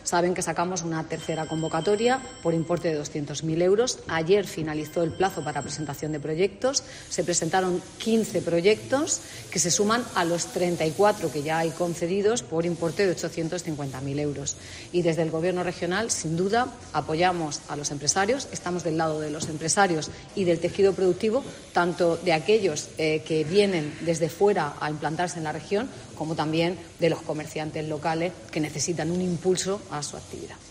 Saben que sacamos una tercera convocatoria por importe de 200.000 euros. Ayer finalizó el plazo para presentación de proyectos. Se presentaron 15 proyectos que se suman a los 34 que ya hay concedidos por importe de 850.000 euros. Y desde el Gobierno regional, sin duda, apoyamos a los empresarios. Estamos del lado de los empresarios y del tejido productivo, tanto de aquellos que vienen desde fuera a implantarse en la región, como también de los comerciantes locales que necesitan un impulso a su actividad.